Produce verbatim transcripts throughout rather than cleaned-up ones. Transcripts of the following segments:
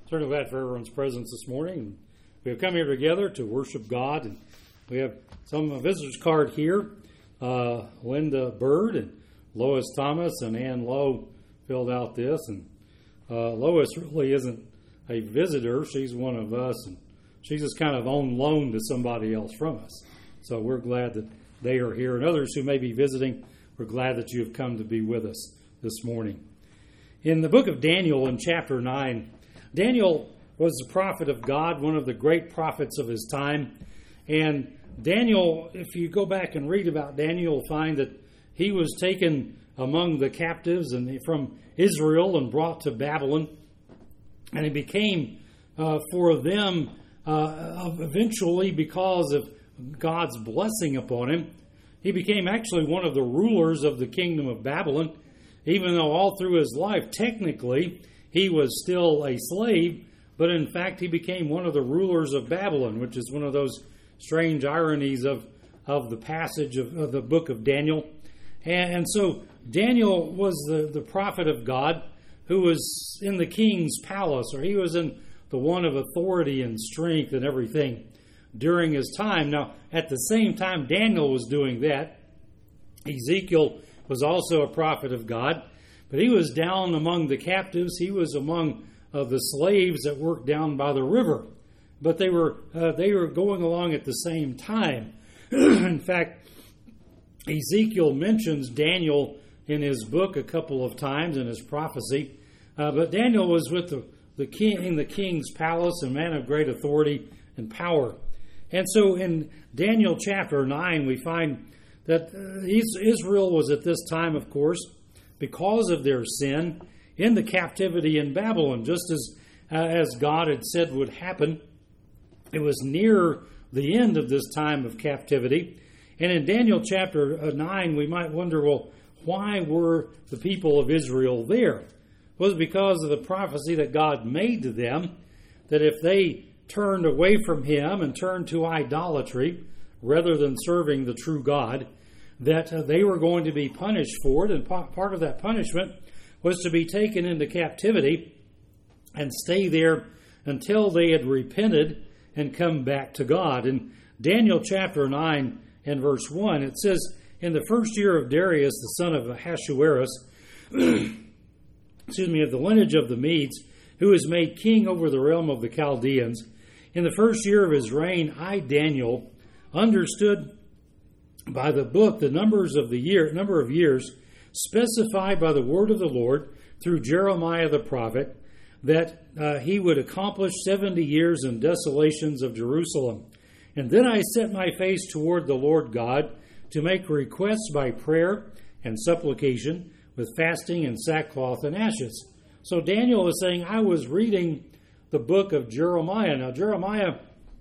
Certainly glad for everyone's presence this morning. We have come here together to worship God, and we have some a visitor's card here. Uh, Linda Bird and Lois Thomas and Ann Lowe filled out this, and uh, Lois really isn't a visitor. She's one of us, and she's just kind of on loan to somebody else from us. So we're glad that they are here, and others who may be visiting, we're glad that you have come to be with us this morning. In the book of Daniel, in chapter nine, Daniel was the prophet of God, one of the great prophets of his time. And Daniel, if you go back and read about Daniel, you'll find that he was taken among the captives and from Israel and brought to Babylon. And he became uh, for them uh, eventually, because of God's blessing upon him, he became actually one of the rulers of the kingdom of Babylon, even though all through his life, technically, he was still a slave, but in fact he became one of the rulers of Babylon, which is one of those strange ironies of, of the passage of, of the book of Daniel. And, and so Daniel was the, the prophet of God who was in the king's palace, or he was in the one of authority and strength and everything during his time. Now, at the same time Daniel was doing that, Ezekiel was also a prophet of God, but he was down among the captives. He was among uh, the slaves that worked down by the river. But they were uh, they were going along at the same time. In fact, Ezekiel mentions Daniel in his book a couple of times in his prophecy. Uh, but Daniel was with the, the king in the king's palace, a man of great authority and power. And so in Daniel chapter nine, we find that uh, Israel was at this time, of course, because of their sin, in the captivity in Babylon, just as uh, as God had said would happen. It was near the end of this time of captivity. And in Daniel chapter nine, we might wonder, well, why were the people of Israel there? Well, it was because of the prophecy that God made to them, that if they turned away from Him and turned to idolatry, rather than serving the true God, that uh, they were going to be punished for it. And part of that punishment was to be taken into captivity and stay there until they had repented and come back to God. In Daniel chapter nine and verse one, it says, in the first year of Darius, the son of Ahasuerus, excuse me, of the lineage of the Medes, who was made king over the realm of the Chaldeans, in the first year of his reign, I, Daniel, understood by the book the numbers of the year, number of years specified by the word of the Lord through Jeremiah the prophet, that uh, he would accomplish seventy years in desolations of Jerusalem. And then I set my face toward the Lord God to make requests by prayer and supplication with fasting and sackcloth and ashes. So Daniel is saying, I was reading the book of Jeremiah. Now Jeremiah,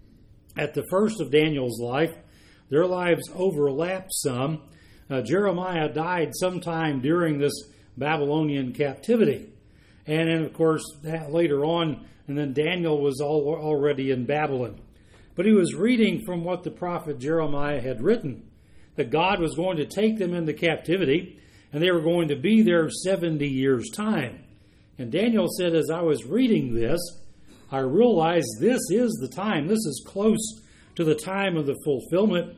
at the first of Daniel's life, their lives overlapped some. Uh, Jeremiah died sometime during this Babylonian captivity. And then, of course, that later on, and then Daniel was all, already in Babylon. But he was reading from what the prophet Jeremiah had written, that God was going to take them into captivity, and they were going to be there seventy years' time. And Daniel said, as I was reading this, I realized this is the time. This is close to the time of the fulfillment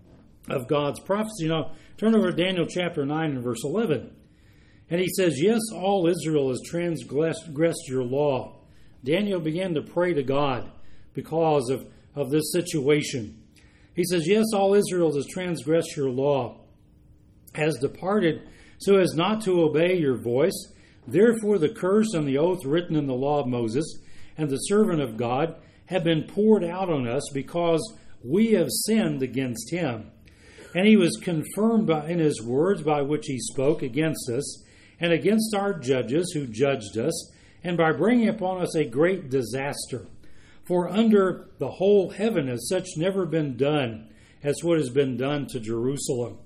of God's prophecy. Now, turn over to Daniel chapter nine and verse eleven. And he says, yes, all Israel has transgressed your law. Daniel began to pray to God because of, of this situation. He says, yes, all Israel has transgressed your law, has departed so as not to obey your voice. Therefore the curse and the oath written in the law of Moses and the servant of God have been poured out on us because we have sinned against him. And he was confirmed by, in his words by which he spoke against us and against our judges who judged us, and by bringing upon us a great disaster. For under the whole heaven has such never been done as what has been done to Jerusalem.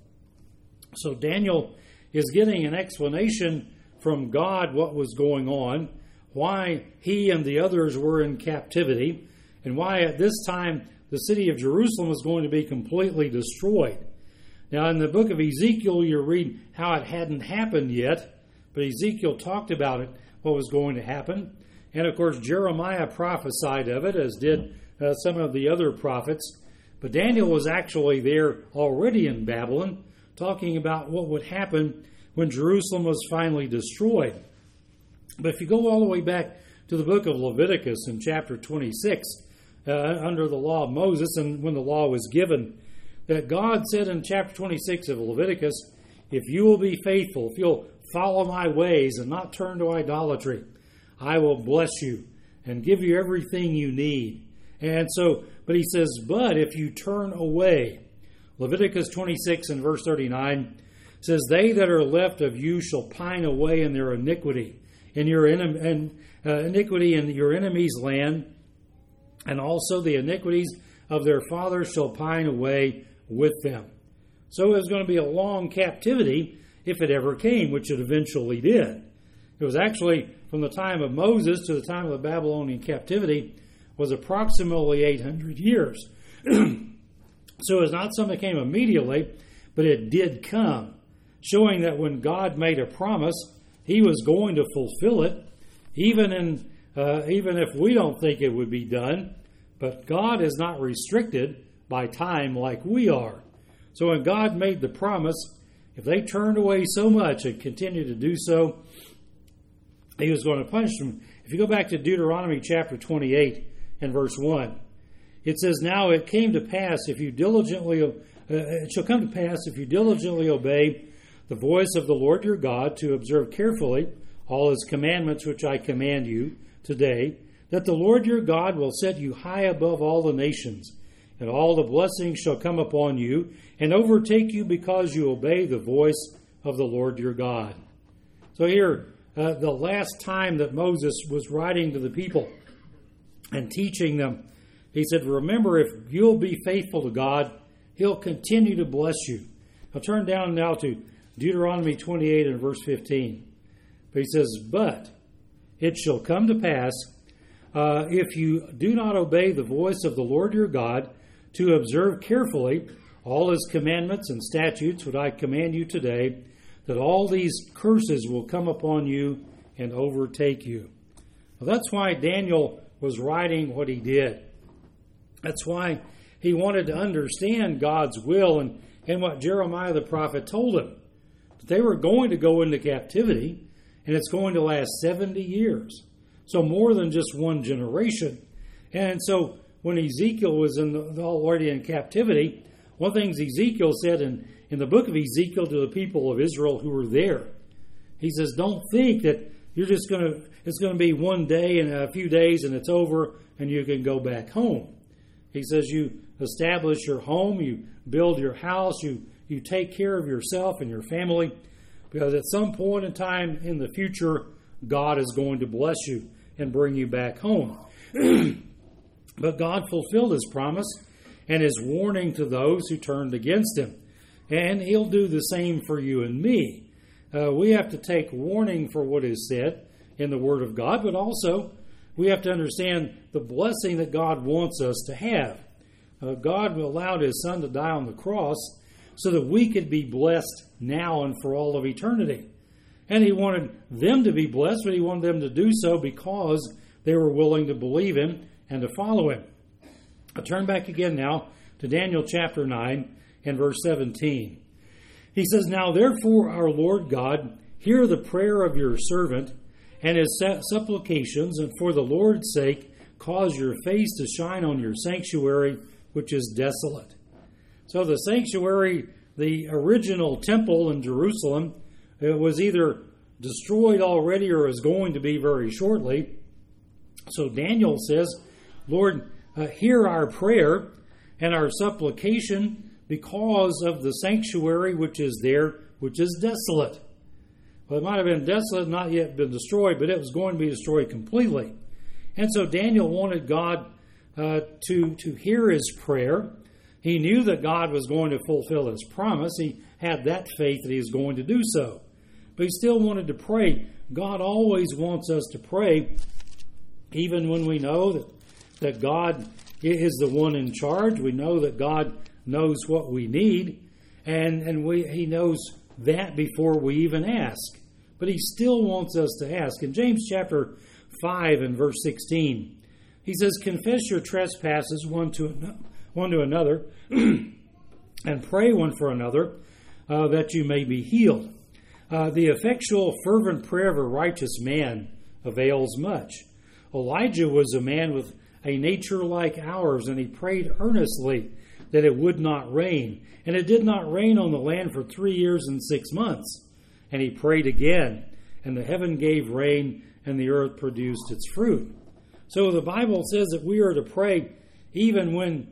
So Daniel is getting an explanation from God what was going on, why he and the others were in captivity, and why at this time the city of Jerusalem was going to be completely destroyed. Now, in the book of Ezekiel, you read how it hadn't happened yet, but Ezekiel talked about it, what was going to happen. And of course, Jeremiah prophesied of it, as did uh, some of the other prophets. But Daniel was actually there already in Babylon, talking about what would happen when Jerusalem was finally destroyed. But if you go all the way back to the book of Leviticus in chapter twenty-six, uh, under the law of Moses, and when the law was given, that God said in chapter twenty-six of Leviticus, if you will be faithful, if you'll follow my ways and not turn to idolatry, I will bless you and give you everything you need. And so, but he says, but if you turn away, Leviticus twenty-six and verse thirty-nine says, they that are left of you shall pine away in their iniquity, in your en- and, uh, iniquity in your enemy's land, and also the iniquities of their fathers shall pine away with them. So it was going to be a long captivity if it ever came, which it eventually did. It was actually from the time of Moses to the time of the Babylonian captivity was approximately eight hundred years. So it's not something that came immediately, but it did come, showing that when God made a promise, he was going to fulfill it, even in uh, even if we don't think it would be done. But God is not restricted by time like we are. So when God made the promise, if they turned away so much and continued to do so, he was going to punish them. If you go back to Deuteronomy chapter twenty-eight and verse one, it says, now it came to pass if you diligently, uh, it shall come to pass if you diligently obey the voice of the Lord your God to observe carefully all his commandments which I command you today, that the Lord your God will set you high above all the nations, and all the blessings shall come upon you and overtake you because you obey the voice of the Lord your God. So here, uh, the last time that Moses was writing to the people and teaching them, he said, remember, if you'll be faithful to God, he'll continue to bless you. I'll turn down now to Deuteronomy twenty-eight and verse fifteen. But he says, but it shall come to pass, uh, if you do not obey the voice of the Lord your God, to observe carefully all his commandments and statutes which I command you today, that all these curses will come upon you and overtake you. Well, that's why Daniel was writing what he did. That's why he wanted to understand God's will and, and what Jeremiah the prophet told him. That they were going to go into captivity, and it's going to last seventy years. So more than just one generation. And so when Ezekiel was in the, already in captivity, one of the things Ezekiel said in, in the book of Ezekiel to the people of Israel who were there, he says, don't think that you're just going to, it's going to be one day and a few days and it's over and you can go back home. He says you establish your home, you build your house, you, you take care of yourself and your family, because at some point in time in the future, God is going to bless you and bring you back home. But God fulfilled his promise and his warning to those who turned against him. And he'll do the same for you and me. Uh, we have to take warning for what is said in the Word of God, but also we have to understand the blessing that God wants us to have. Uh, God allowed his Son to die on the cross so that we could be blessed now and for all of eternity. And he wanted them to be blessed, but he wanted them to do so because they were willing to believe him and to follow him. I'll turn back again now to Daniel chapter nine and verse seventeen. He says, now therefore our Lord God, hear the prayer of your servant and his supplications, and for the Lord's sake cause your face to shine on your sanctuary, which is desolate. So the sanctuary, the original temple in Jerusalem, it was either destroyed already or is going to be very shortly. So Daniel says, Lord, uh, hear our prayer and our supplication because of the sanctuary which is there, which is desolate. Well, it might have been desolate, not yet been destroyed, but it was going to be destroyed completely. And so Daniel wanted God uh, to, to hear his prayer. He knew that God was going to fulfill his promise. He had that faith that he was going to do so. But he still wanted to pray. God always wants us to pray, even when we know that, that God is the one in charge. We know that God knows what we need, and, and we, he knows that before we even ask. But he still wants us to ask. In James chapter five and verse sixteen. He says, confess your trespasses one to, one to another and pray one for another uh, that you may be healed. Uh, the effectual, fervent prayer of a righteous man avails much. Elijah was a man with a nature like ours, and he prayed earnestly that it would not rain. And it did not rain on the land for three years and six months. And he prayed again, and the heaven gave rain, and the earth produced its fruit. So the Bible says that we are to pray even when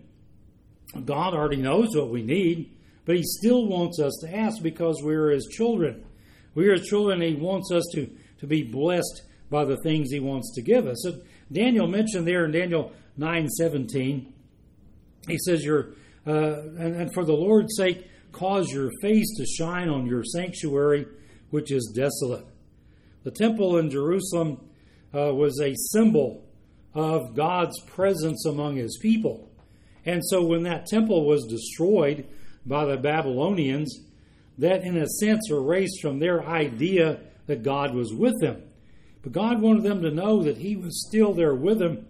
God already knows what we need, but he still wants us to ask because we are his children. We are his children, and he wants us to, to be blessed by the things he wants to give us. So Daniel mentioned there in Daniel nine seventeen, he says, "Your uh, and, and for the Lord's sake, cause your face to shine on your sanctuary, which is desolate." The temple in Jerusalem uh, was a symbol of God's presence among his people. And so when that temple was destroyed by the Babylonians, that in a sense erased from their idea that God was with them. But God wanted them to know that he was still there with them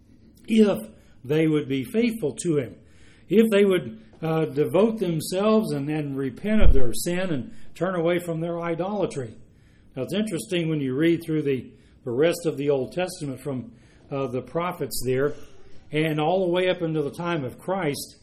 if they would be faithful to him. If they would uh, devote themselves and, and repent of their sin and turn away from their idolatry. Now it's interesting when you read through the, the rest of the Old Testament from uh, the prophets there and all the way up into the time of Christ,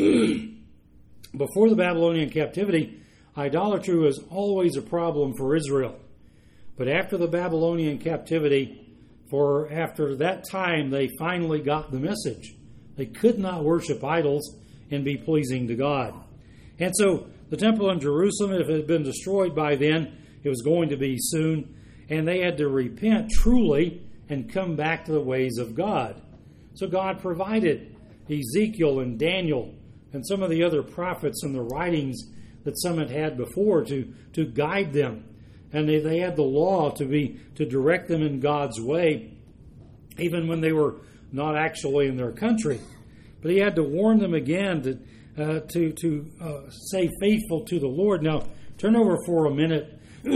before the Babylonian captivity, idolatry was always a problem for Israel. But after the Babylonian captivity, for after that time, they finally got the message. They could not worship idols and be pleasing to God. And so the temple in Jerusalem, if it had been destroyed by then, it was going to be soon, and they had to repent truly and come back to the ways of God. So God provided Ezekiel and Daniel and some of the other prophets and the writings that some had had before to, to guide them. And they, they had the law to be to direct them in God's way, even when they were not actually in their country. But he had to warn them again to uh, to to uh, stay faithful to the Lord. Now, turn over for a minute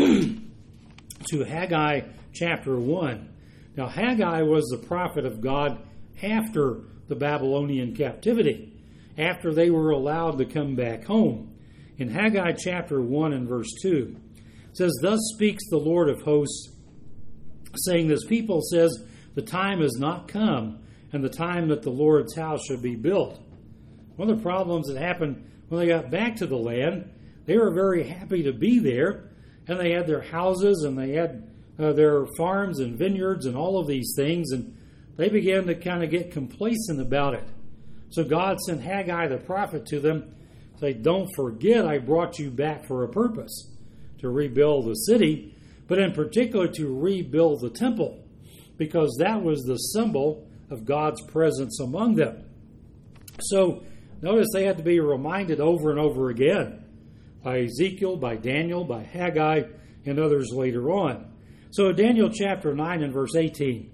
to Haggai chapter one. Now, Haggai was the prophet of God after the Babylonian captivity, after they were allowed to come back home. In Haggai chapter one and verse two, it says, "Thus speaks the Lord of hosts, saying, this people says, the time has not come, and the time that the Lord's house should be built." One of the problems that happened when they got back to the land, they were very happy to be there, and they had their houses, and they had uh, their farms and vineyards and all of these things, and they began to kind of get complacent about it. So God sent Haggai the prophet to them, say, "Don't forget I brought you back for a purpose, to rebuild the city, but in particular to rebuild the temple, because that was the symbol of God's presence among them." So notice they had to be reminded over and over again by Ezekiel, by Daniel, by Haggai, and others later on. So in Daniel chapter nine and verse eighteen,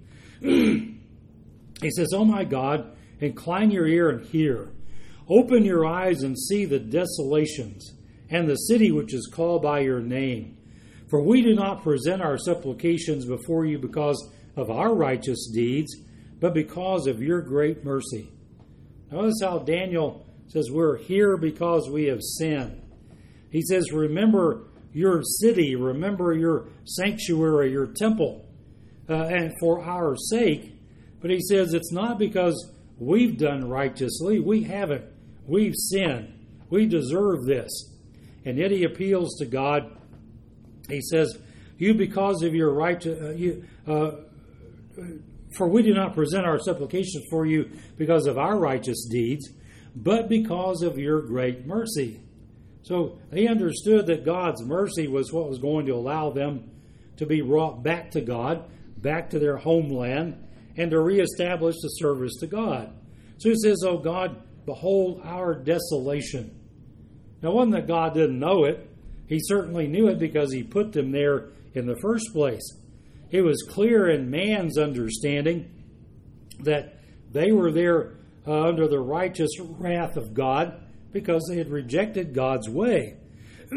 he says, "Oh my God, incline your ear and hear. Open your eyes and see the desolations and the city which is called by your name. For we do not present our supplications before you because of our righteous deeds, but because of your great mercy." Notice how Daniel says we're here because we have sinned. He says, remember your city, remember your sanctuary, your temple, uh, and for our sake. But he says it's not because we've done righteously. We haven't. We've sinned. We deserve this. And yet he appeals to God. He says, you because of your right to, uh, you, uh, for we do not present our supplications for you because of our righteous deeds, but because of your great mercy. So they understood that God's mercy was what was going to allow them to be brought back to God, back to their homeland, and to reestablish the service to God. So he says, "Oh God, behold our desolation." Now, it wasn't that God didn't know it. He certainly knew it because he put them there in the first place. It was clear in man's understanding that they were there uh, under the righteous wrath of God because they had rejected God's way.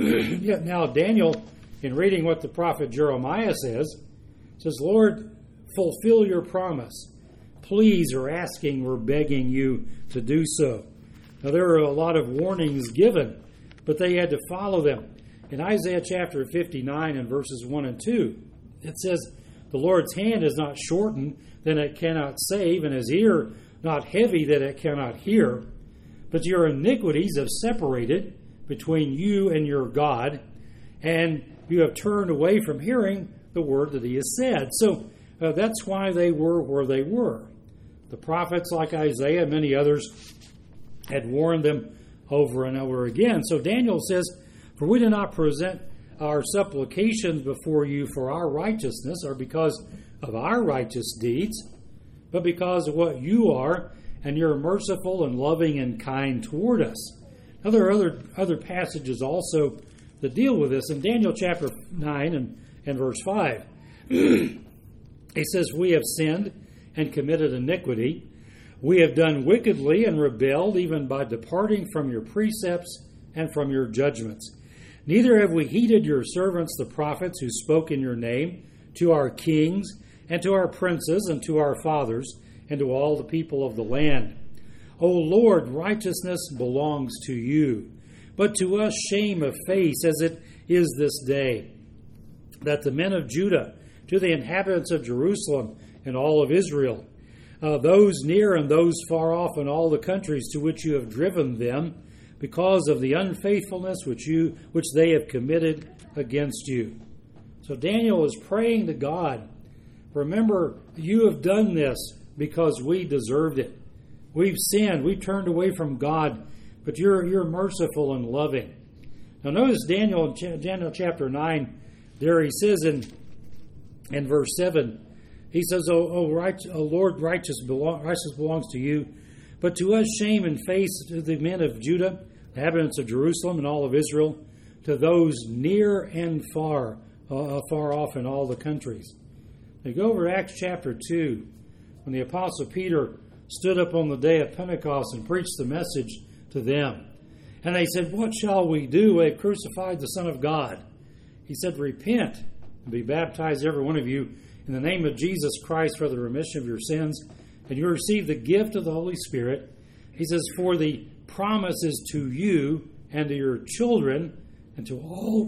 Yet now Daniel, in reading what the prophet Jeremiah says, says, "Lord, fulfill your promise. Please, we're asking, we're begging you to do so. Now, there are a lot of warnings given, but they had to follow them. In Isaiah chapter fifty-nine and verses one and two, it says, the Lord's hand is not shortened, that it cannot save, and his ear not heavy, that it cannot hear. But your iniquities have separated between you and your God, and you have turned away from hearing the word that he has said. So uh, that's why they were where they were. The prophets like Isaiah and many others had warned them over and over again. So Daniel says, for we do not present our supplications before you for our righteousness or because of our righteous deeds, but because of what you are, and you're merciful and loving and kind toward us. Now, there are other, other passages also that deal with this. In Daniel chapter nine and, and verse five, he says, we have sinned and committed iniquity. We have done wickedly and rebelled, even by departing from your precepts and from your judgments. Neither have we heeded your servants, the prophets, who spoke in your name, to our kings and to our princes and to our fathers and to all the people of the land. O Lord, righteousness belongs to you, but to us shame of face, as it is this day, that the men of Judah, to the inhabitants of Jerusalem and all of Israel, uh, those near and those far off in all the countries to which you have driven them, because of the unfaithfulness which you which they have committed against you. So Daniel is praying to God, remember, you have done this because we deserved it. We've sinned. We've turned away from God, but you're you're merciful and loving. Now notice Daniel in Daniel chapter nine, there he says in, in verse seven, he says, O, o, right, o Lord, righteous, belong, righteous belongs to you, but to us shame and face, to the men of Judah, the inhabitants of Jerusalem and all of Israel, to those near and far, uh, far off in all the countries. Now go over to Acts chapter two, when the Apostle Peter stood up on the day of Pentecost and preached the message to them. And they said, what shall we do? We have crucified the Son of God. He said, repent and be baptized, every one of you, in the name of Jesus Christ for the remission of your sins, and you receive the gift of the Holy Spirit. He says, for the promise is to you and to your children and to all,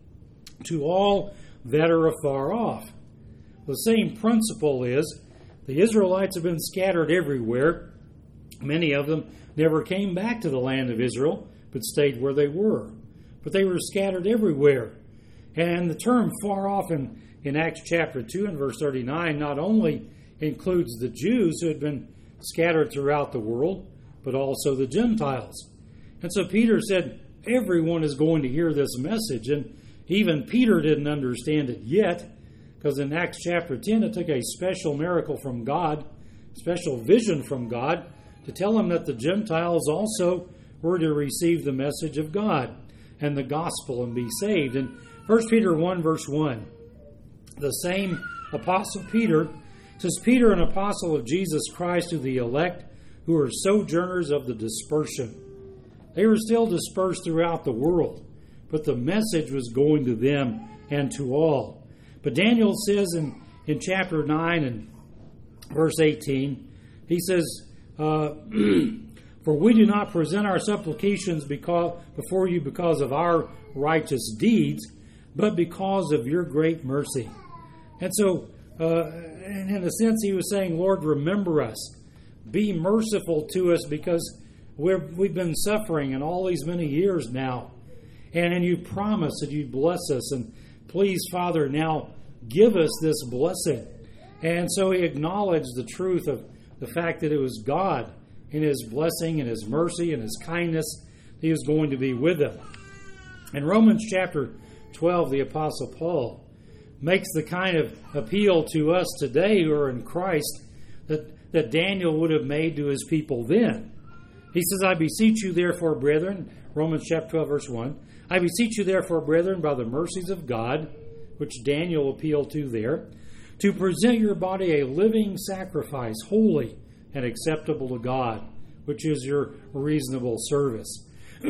to all that are afar off. The same principle is, the Israelites have been scattered everywhere. Many of them never came back to the land of Israel, but stayed where they were. But they were scattered everywhere. And the term far off in, in Acts chapter two and verse thirty-nine not only includes the Jews who had been scattered throughout the world, but also the Gentiles. And so Peter said, everyone is going to hear this message. And even Peter didn't understand it yet, because in Acts chapter ten, it took a special miracle from God, special vision from God, to tell him that the Gentiles also were to receive the message of God and the gospel and be saved. In First Peter one, verse one, the same Apostle Peter says, Peter, an apostle of Jesus Christ, to the elect who are sojourners of the dispersion. They were still dispersed throughout the world, but the message was going to them and to all. But Daniel says in, in chapter nine and verse eighteen, he says, uh, for we do not present our supplications because, before you because of our righteous deeds, but because of your great mercy. And so, uh, in a sense, he was saying, Lord, remember us. Be merciful to us, because we're, we've been suffering in all these many years now. And, and you promised that you'd bless us. And please, Father, now give us this blessing. And so he acknowledged the truth of the fact that it was God in his blessing and his mercy and his kindness that he was going to be with them. In Romans chapter twelve, the Apostle Paul makes the kind of appeal to us today who are in Christ that, that Daniel would have made to his people then. He says, I beseech you therefore, brethren, Romans chapter twelve, verse one, I beseech you therefore, brethren, by the mercies of God, which Daniel appealed to there, to present your body a living sacrifice, holy and acceptable to God, which is your reasonable service.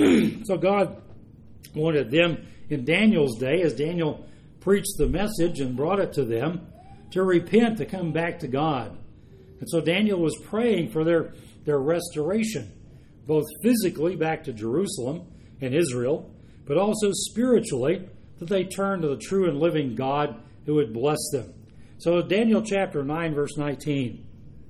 So God wanted them in Daniel's day, as Daniel preached the message and brought it to them, to repent, to come back to God. And so Daniel was praying for their, their restoration, both physically back to Jerusalem and Israel, but also spiritually, that they turn to the true and living God who would bless them. So Daniel chapter nine, verse nineteen,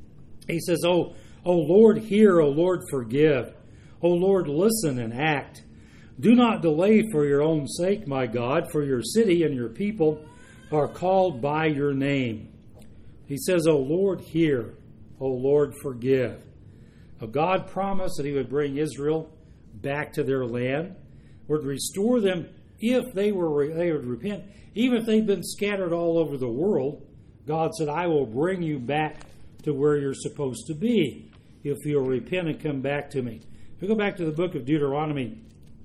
he says, "O, O Lord, hear, O Lord, forgive. O Lord, listen and act. Do not delay for your own sake, my God, for your city and your people are called by your name." He says, "O Lord, hear. O Lord, forgive." Now, God promised that he would bring Israel back to their land, would restore them if they were they would repent. Even if they'd been scattered all over the world, God said, "I will bring you back to where you're supposed to be if you'll repent and come back to me." If we go back to the book of Deuteronomy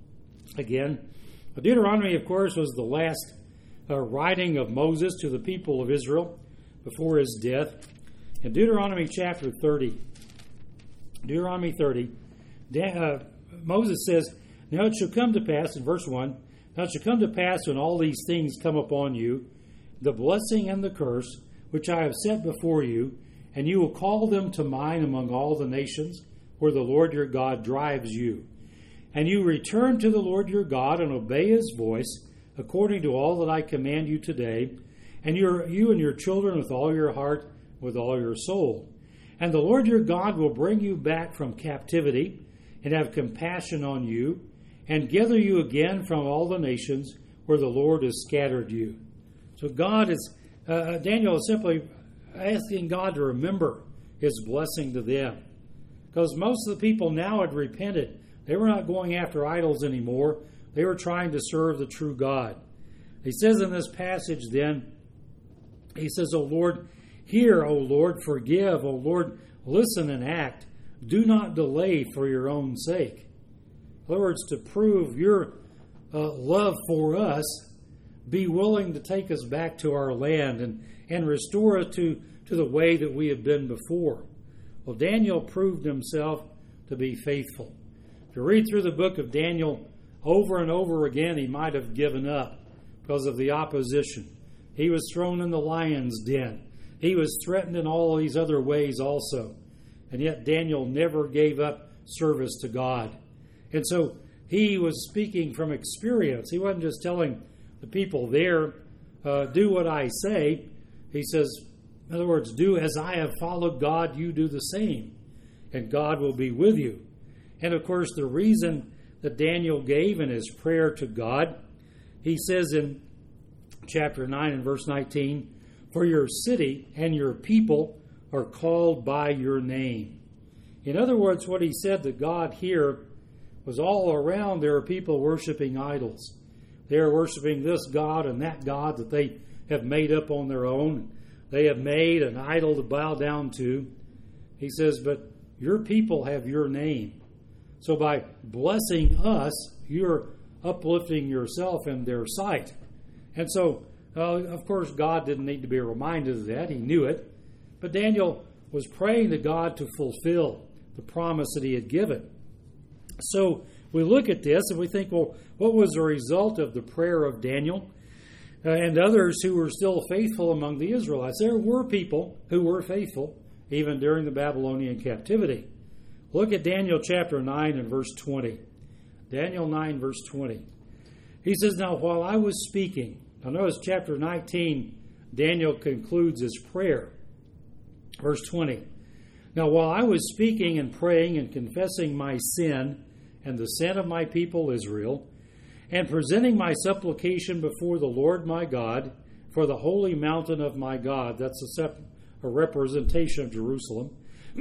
again, Deuteronomy, of course, was the last uh, writing of Moses to the people of Israel before his death. In Deuteronomy chapter thirty, Deuteronomy thirty, uh, Moses says, "Now it shall come to pass," in verse one, "Now it shall come to pass when all these things come upon you, the blessing and the curse, which I have set before you, and you will call them to mind among all the nations where the Lord your God drives you. And you return to the Lord your God and obey his voice, according to all that I command you today, and your, you and your children with all your heart, with all your soul. And the Lord your God will bring you back from captivity, and have compassion on you, and gather you again from all the nations where the Lord has scattered you." So God is, uh, Daniel is simply asking God to remember his blessing to them. Because most of the people now had repented. They were not going after idols anymore. They were trying to serve the true God. He says in this passage then, he says, "O Lord, hear, O Lord, forgive, O Lord, listen and act. Do not delay for your own sake." In other words, to prove your uh, love for us, be willing to take us back to our land and, and restore us to, to the way that we have been before. Well, Daniel proved himself to be faithful. If you read through the book of Daniel over and over again, he might have given up because of the opposition. He was thrown in the lion's den. He was threatened in all these other ways also. And yet Daniel never gave up service to God. And so he was speaking from experience. He wasn't just telling the people there, uh, do what I say. He says, in other words, do as I have followed God, you do the same. And God will be with you. And of course, the reason that Daniel gave in his prayer to God, he says in chapter nine and verse nineteen, "For your city and your people are called by your name." In other words, what he said to God here was all around there are people worshiping idols. They are worshiping this God and that God that they have made up on their own. They have made an idol to bow down to. He says, but your people have your name. So by blessing us, you're uplifting yourself in their sight. And so, uh, of course, God didn't need to be reminded of that. He knew it. But Daniel was praying to God to fulfill the promise that he had given. So we look at this and we think, well, what was the result of the prayer of Daniel uh, and others who were still faithful among the Israelites? There were people who were faithful even during the Babylonian captivity. Look at Daniel chapter nine and verse twenty. Daniel nine verse twenty. He says, now while I was speaking, now notice chapter nineteen, Daniel concludes his prayer. Verse twenty. Now while I was speaking and praying and confessing my sin and the sin of my people Israel, and presenting my supplication before the Lord my God for the holy mountain of my God, that's a, sep- a representation of Jerusalem.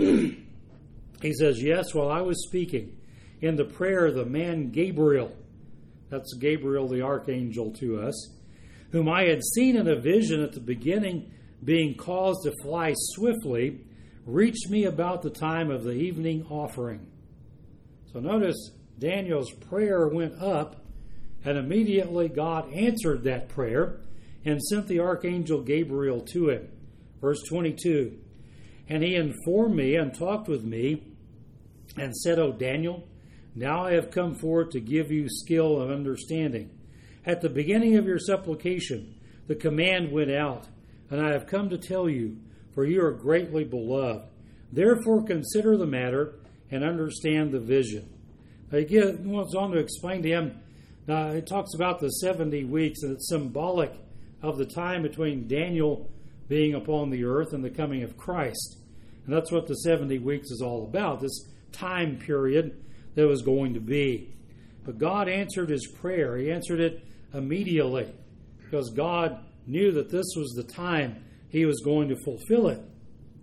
He says, yes, while I was speaking in the prayer, the man Gabriel, that's Gabriel the archangel to us, whom I had seen in a vision at the beginning, being caused to fly swiftly, reached me about the time of the evening offering. So notice Daniel's prayer went up, and immediately God answered that prayer and sent the archangel Gabriel to him. Verse twenty-two, and he informed me and talked with me and said, O Daniel, now I have come forth to give you skill and understanding. At the beginning of your supplication, the command went out, and I have come to tell you, for you are greatly beloved. Therefore consider the matter and understand the vision. Now, he goes on to explain to him, uh, it talks about the seventy weeks, and it's symbolic of the time between Daniel being upon the earth and the coming of Christ. And that's what the seventy weeks is all about, this time period that was going to be. But God answered his prayer. He answered it immediately because God knew that this was the time he was going to fulfill it.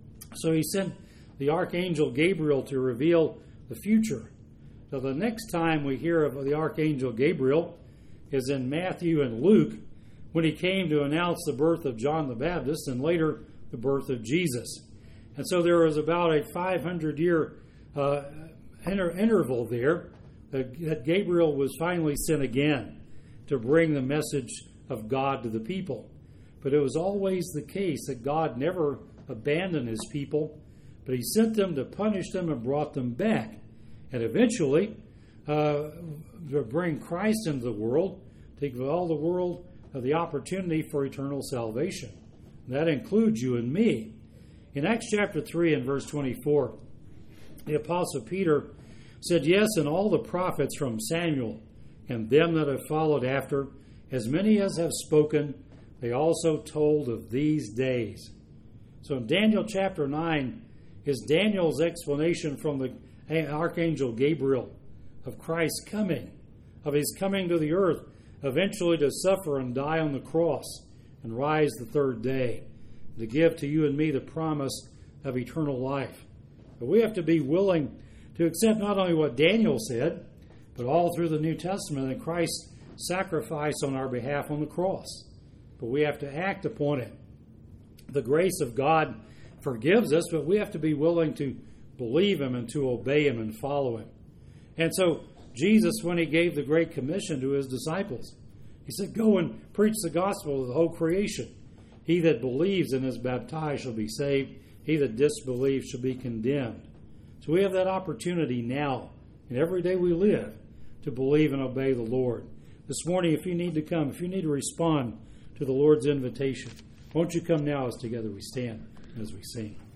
So he sent the archangel Gabriel to reveal the future. So the next time we hear of the archangel Gabriel is in Matthew and Luke, when he came to announce the birth of John the Baptist and later the birth of Jesus. And so there was about a five hundred year uh, inter- interval there that, that Gabriel was finally sent again to bring the message of God to the people. But it was always the case that God never abandoned his people, but he sent them to punish them and brought them back. And eventually, uh, to bring Christ into the world, to give all the world uh, the opportunity for eternal salvation. And that includes you and me. In Acts chapter three and verse twenty-four, the Apostle Peter said, Yes, and all the prophets from Samuel and them that have followed after, as many as have spoken, they also told of these days. So in Daniel chapter nine is Daniel's explanation from the archangel Gabriel of Christ's coming, of his coming to the earth, eventually to suffer and die on the cross and rise the third day, to give to you and me the promise of eternal life. But we have to be willing to accept not only what Daniel said, but all through the New Testament and Christ's sacrifice on our behalf on the cross. But we have to act upon it. The grace of God forgives us, but we have to be willing to believe him and to obey him and follow him. And so Jesus, when he gave the Great Commission to his disciples, he said, Go and preach the gospel to the whole creation. He that believes and is baptized shall be saved. He that disbelieves shall be condemned. So we have that opportunity now, and every day we live, to believe and obey the Lord. This morning, if you need to come, if you need to respond to the Lord's invitation, won't you come now as together we stand as we sing.